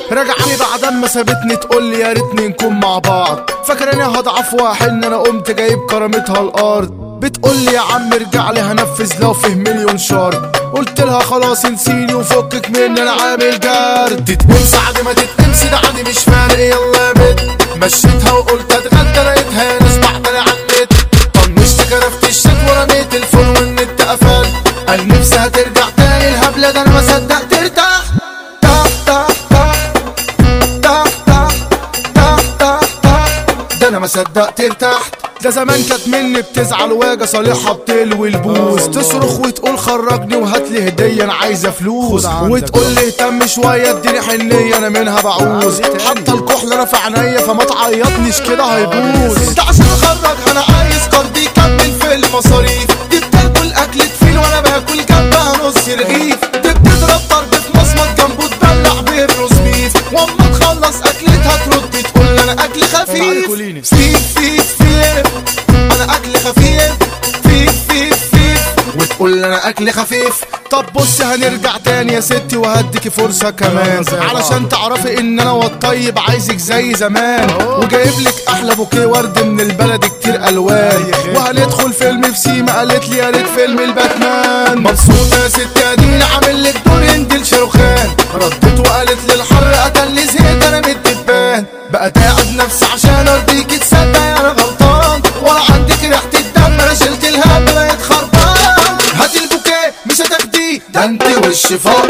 رجعلي بعد ما سابتني تقولي يا ريتني نكون مع بعض. فاكراني هضعف واحن انا قمت جايب كرامتها الارض. بتقولي يا عم ارجعلي هنفذ لو فيه مليون شرط. قلت لها خلاص انسيني وفكك مني انا عامل جرد. تتقمص عادي ما تتقمص ده عادي مش فارق يلا يا بت. مشيتها وقلت اتغدى لقيتها ناس بعتلي على النت. طنشت كرفت الشات ورميت الفون والنت قفل. قال نفسي هترجع تاني الهبلة ده انا ما صدقت ارتاح. ده انا ما صدقت ارتحت. ده زمان كانت مني بتزعل واجي صالحها بتلوي البوز. تصرخ وتقول خرجني وهاتلي هديه انا عايزه فلوس. وتقول لي اهتم شويه اديني حنيه انا منها بعوز. حتى الكحل انا في عينيا فما تعيطنيش كده هيبوظ. ده عشان اخرج انا عايز قرض يكمل في المصاريف. دي بتاكل اكلة فيل وانا باكل جنبها نص رغيف. دي بتضرب ضرب في مصمت جنبه تدلع بالروز بيف. واما تخلص اكلتها ترد تقول انا اكل خفيف. فيف انا اكل خفيف. فيف وتقول انا اكل خفيف. طب بصي هنرجع تاني يا ستي وهديكي فرصة كمان علشان تعرفي ان انا والطيب عايزك زي زمان. وجايبلك احلى بوكيه ورد من البلد كتير الوان. وهندخل فيلم في سيما قالت لي يا ريت فيلم الباتمان. مبسوطة يا ستي اديني عاملك دور هندل شاروخان. ردت وقالت لي الحر قتلني زهقت انا من الدبان. بقى تعب نفسي عشان ارضيكي تصدق انا غلطان. ولا عندك ريحة الدم انا شلت الهم بقيت خربان. هاتي البوكيه مش هتاخديه ده انت وش فوق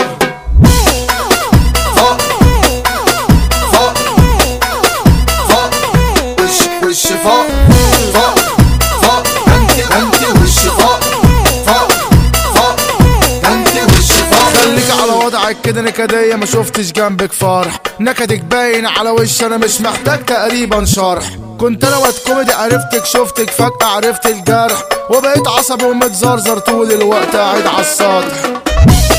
فوق فوق فوق وش فوق فوق فوق. انت وش فوق فوق فوق. انت وش فوق. خليك على وضعك كده نكدية ما شفتش جنبك فرح. نكدك باين على وش انا مش محتاج تقريبا شرح. كنت انا واد كوميدي عرفتك شفتك فجأة عرفت الجرح. وبقيت عصبي ومتزرزر طول الوقت قاعد على السطح.